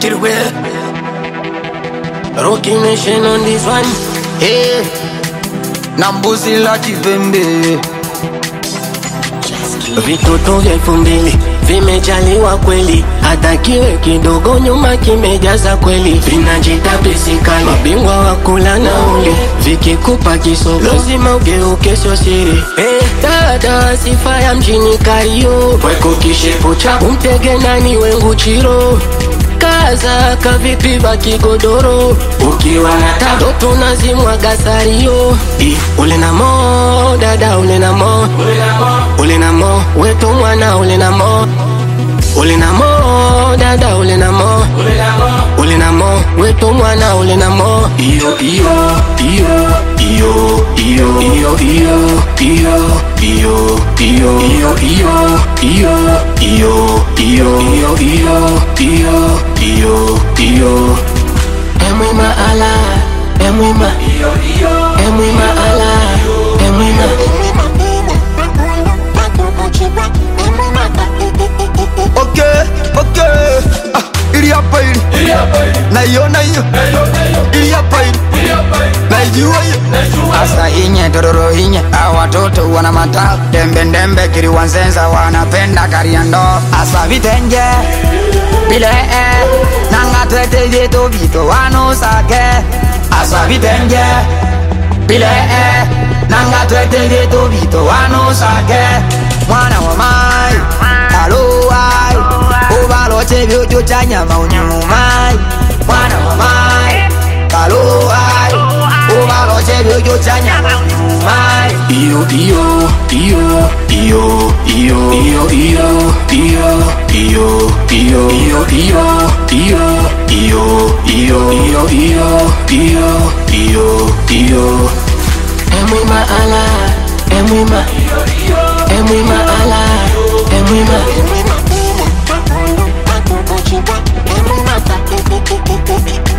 it well. Rocky Nation on this one. Hey, Nambuzi la Kivembe. Vitoto vya 2000 vimejaliwa kweli, hata kiwe kidogo nyuma kimejaza kweli. Vinajita pesikali, mabingwa wa kula nauli, vikikupa kisogo lazima ugeuke sio siri. Dada sifa ya mjini Kario, weko kishepo cha umtege nani wengu chiro. Kaza kavipi baki godoro, ukiwa na tadoto nazimwa gasario. Ule na mo, dada ule na mo, ule na mo, weto mwana ule na mo, ule na mo, dada ule na mo, ule na mo, weto mwana ule na mo. Iyo iyo iyo iyo iyo iyo iyo iyo iyo iyo iyo iyo iyo iyo iyo iyo iyo iyo iyo Emwima ala, emwima emwima ala, emwima. Okay, ili hapa ili naiona hiyo, ili hapa ili naijua hiyo. Asa inye dororo inye, watoto wana mata dembe dembe kiri wanzenza wanapenda kariando. Asa vitenge bile nanga tete vieto vito wano sake. Asa vitenge bile nanga tete vieto vito wano sake. Mwana wa mai alo ai ubalo chevyo chochanya maunyumai. Mwana wa mai alo ai ubalo chevyo chochanya maunyumai. Iyo iyo iyo iyo iyo iyo iyo iyo iyo iyo iyo iyo iyo iyo iyo iyo iyo iyo Emwima ala, emwima emwima ala, emwima. Emwima